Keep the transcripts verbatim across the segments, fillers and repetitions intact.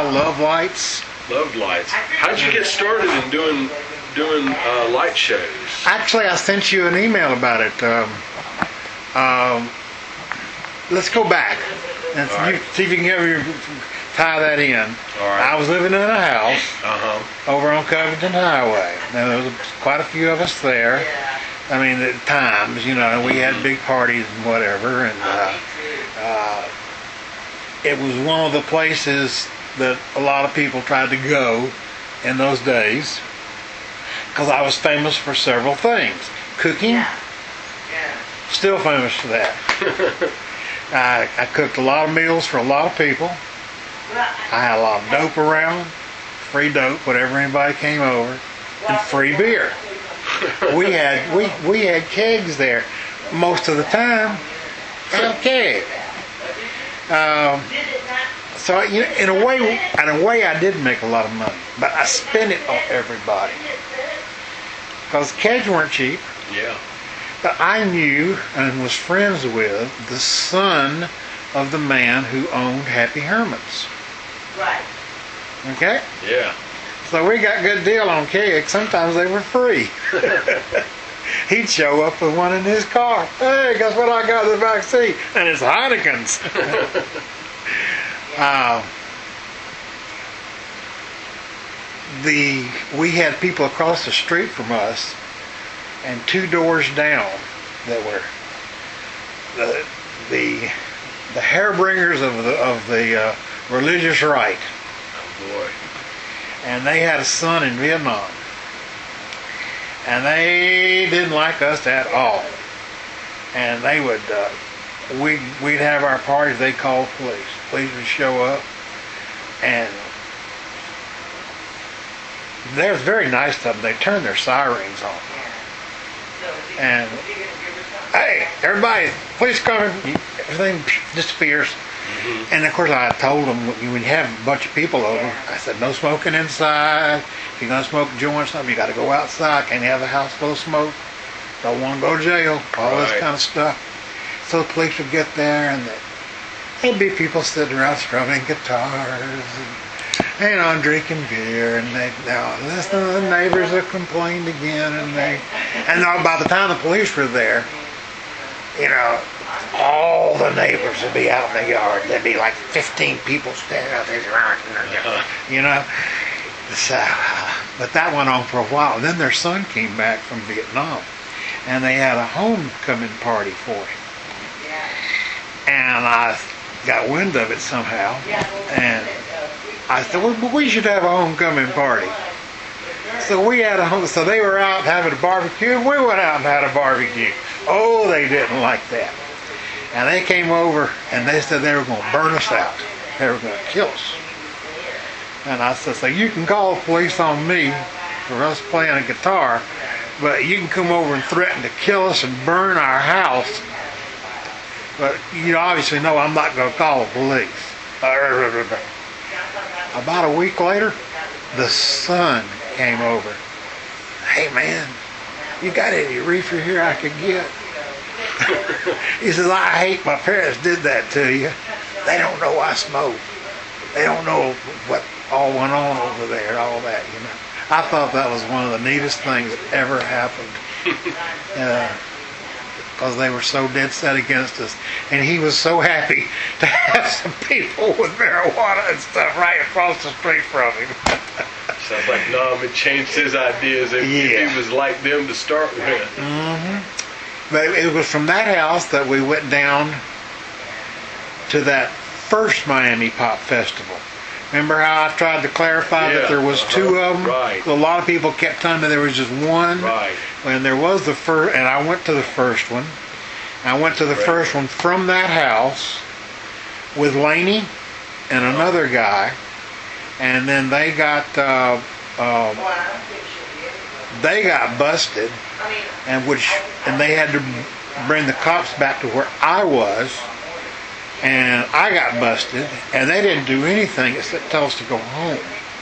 now, Love Lights. Love Lights. How'd you get started in doing doing uh, light shows? Actually, I sent you an email about it. Um, um, let's go back and see, right. you, see if you can ever tie that in. All right. I was living in a house Uh-huh. over on Covington Highway. Now, there was quite a few of us there. I mean, at times, you know, we had big parties and whatever, and uh, uh, it was one of the places that a lot of people tried to go in those days, because I was famous for several things. Cooking, still famous for that. I, I cooked a lot of meals for a lot of people. I had a lot of dope around, free dope, whatever anybody came over, and free beer. We had we we had kegs there most of the time. Had a keg. Um, so you know, in a way, in a way, I did make a lot of money, but I spent it on everybody because kegs weren't cheap. Yeah. But I knew and was friends with the son of the man who owned Happy Herman's. Right. Okay? Yeah. So we got a good deal on kegs. Sometimes they were free. He'd show up with one in his car. Hey, guess what I got in the back seat? And it's Heineken's. uh, the we had people across the street from us, and two doors down that were the the, the hairbringers of the of the uh, religious right. Oh boy. And they had a son in Vietnam. And they didn't like us at all. And they would, uh, we'd, we'd have our parties, they'd call the police. Police would show up. And they was very nice to them. They turned their sirens on. And, hey, everybody, police coming. Everything disappears. Mm-hmm. And of course I told them, when you have a bunch of people over, I said, no smoking inside. If you're going to smoke joints, something, you got to go outside. Can't have a house full of smoke. Don't want to go to jail. All right. this kind of stuff. So the police would get there, and there'd be people sitting around strumming guitars and, you know, drinking beer, and they, now listen, the neighbors have complained again, and they, and by the time the police were there, you know, all the neighbors would be out in the yard. There'd be like fifteen people standing out there, you know. So, but that went on for a while. And then their son came back from Vietnam, and they had a homecoming party for him. And I got wind of it somehow, and I said, well, we should have a homecoming party. So we had a home. So they were out having a barbecue, and we went out and had a barbecue. Oh, they didn't like that. And they came over, and they said they were going to burn us out. They were going to kill us. And I said, so you can call the police on me for us playing a guitar, but you can come over and threaten to kill us and burn our house. But you obviously know I'm not going to call the police. About a week later, the son came over. Hey, man, you got any reefer here I could get? He says, I hate my parents did that to you. They don't know I smoke. They don't know what all went on over there, all that, you know. I thought that was one of the neatest things that ever happened. Because uh, they were so dead set against us. And he was so happy to have some people with marijuana and stuff right across the street from him. Sounds like Nam had changed his ideas. If, Yeah. if he was like them to start with. Mm-hmm. But it was from that house that we went down to that first Miami Pop Festival. Remember how I tried to clarify Yeah, that there was uh-huh, two of them? right. A lot of people kept telling me there was just one. Right. When there was the first, and I went to the first one. I went to the Right. first one from that house with Laney and another guy, and then they got uh, uh, they got busted, and which and they had to bring the cops back to where I was. And I got busted, and they didn't do anything except tell us to go home.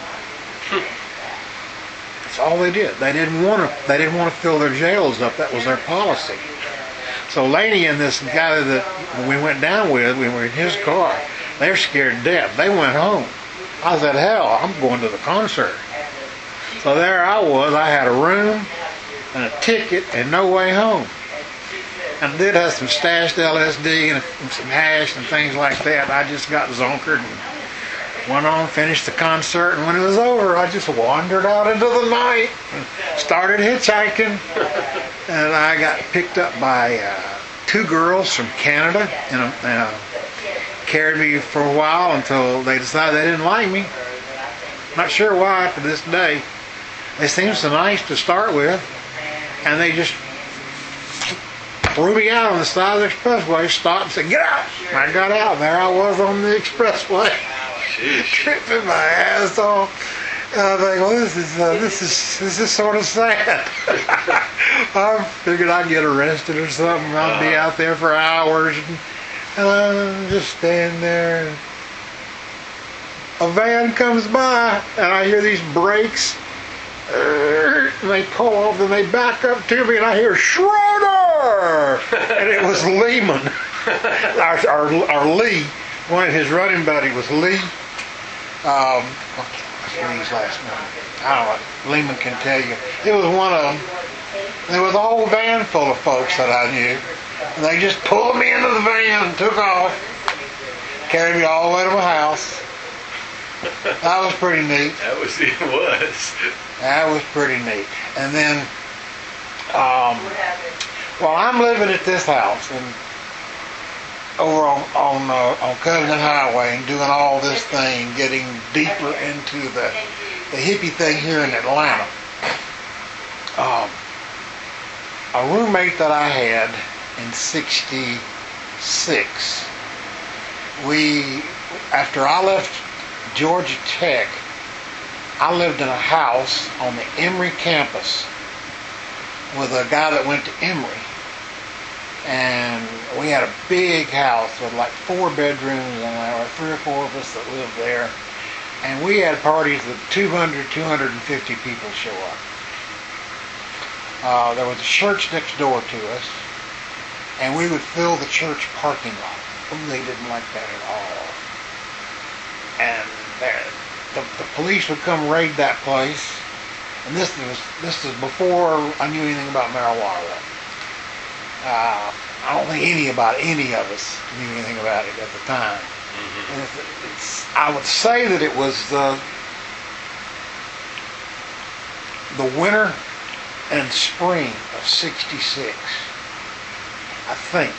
That's all they did. They didn't want to. They didn't want to fill their jails up. That was their policy. So Laney and this guy that we went down with, we were in his car. They were scared to death. They went home. I said, hell, I'm going to the concert. So there I was. I had a room and a ticket and no way home. And I did have some stashed L S D and some hash and things like that. I just got zonkered and went on, finished the concert, and when it was over, I just wandered out into the night and started hitchhiking. And I got picked up by uh, two girls from Canada, and uh, carried me for a while until they decided they didn't like me. Not sure why to this day. They seemed so nice to start with, and they just threw me out on the side of the expressway, stopped and said, get out! And I got out, and there I was on the expressway, tripping my ass off. And I think, well, this is uh, this is this is sort of sad. I figured I'd get arrested or something. I'd be out there for hours, and, and I'm just standing there. And a van comes by, and I hear these brakes. And they pull off, and they back up to me, and I hear Schroeder, and it was Lehman, our, our, our Lee. One of his running buddy was Lee. Um, what's Lee's last name? I don't know. Lehman can tell you. It was one of them. There was a whole van full of folks that I knew, and they just pulled me into the van and took off, carried me all the way to my house. That was pretty neat. That was it was. That was pretty neat. And then, um, well, I'm living at this house and over on on, uh, on Covenant Highway and doing all this thing, getting deeper into the the hippie thing here in Atlanta. Um, a roommate that I had in sixty-six, we, after I left Georgia Tech, I lived in a house on the Emory campus with a guy that went to Emory. And we had a big house with like four bedrooms, and there were three or four of us that lived there. And we had parties with two hundred, two hundred fifty people show up. Uh, there was a church next door to us, and we would fill the church parking lot. Oh, they didn't like that at all. And there, the, the police would come raid that place, and this was this was before I knew anything about marijuana. Uh, I don't think any about any of us knew anything about it at the time. Mm-hmm. And it's, it's, I would say that it was uh, the winter and spring of sixty-six, I think.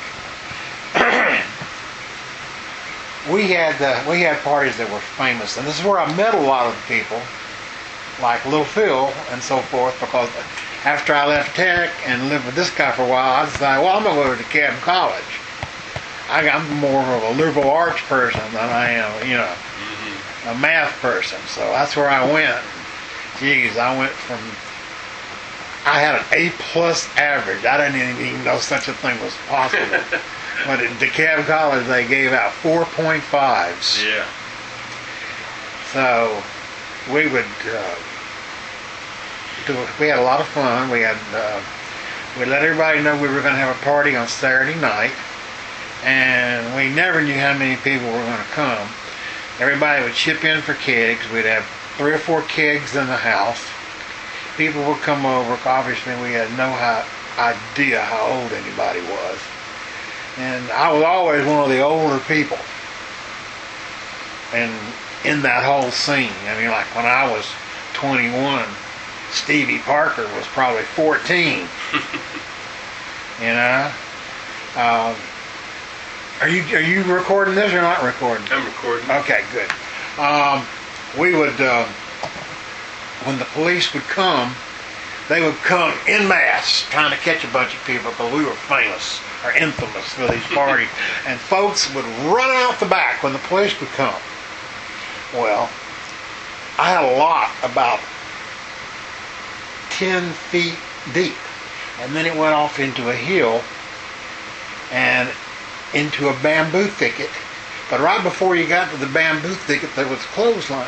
we had uh, we had parties that were famous, and this is where I met a lot of the people, like Little Phil and so forth, because after I left Tech and lived with this guy for a while, I decided, well, I'm going to go to DeKalb College. I, I'm more of a liberal arts person than I am, you know, mm-hmm. a math person. So that's where I went. Geez, I went from, I had an A plus average. I didn't even know such a thing was possible. But at DeKalb College, they gave out four point fives. Yeah. So we would... Uh, We had a lot of fun. We had uh, we let everybody know we were going to have a party on Saturday night, and we never knew how many people were going to come. Everybody would chip in for kegs. We'd have three or four kegs in the house. People would come over. Obviously, we had no how, idea how old anybody was, and I was always one of the older people. And in that whole scene, I mean, like when I was twenty-one. Stevie Parker was probably fourteen. You know? Um, are you are you recording this or not recording? I'm recording. Okay, good. Um, we would, uh, when the police would come, they would come en masse trying to catch a bunch of people because we were famous or infamous for these parties. And folks would run out the back when the police would come. Well, I had a lot about ten feet deep, and then it went off into a hill and into a bamboo thicket, but right before you got to the bamboo thicket there was a clothesline.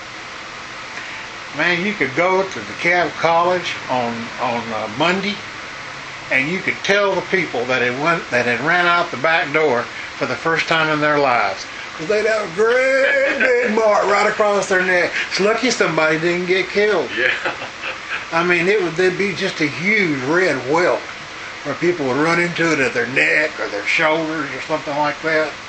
Man, you could go to DeKalb College on on uh, Monday, and you could tell the people that had went that had ran out the back door for the first time in their lives, 'Cause they'd have a great big mark right across their neck. It's lucky somebody didn't get killed. Yeah. I mean, it would there'd be just a huge red welt where people would run into it at their neck or their shoulders or something like that.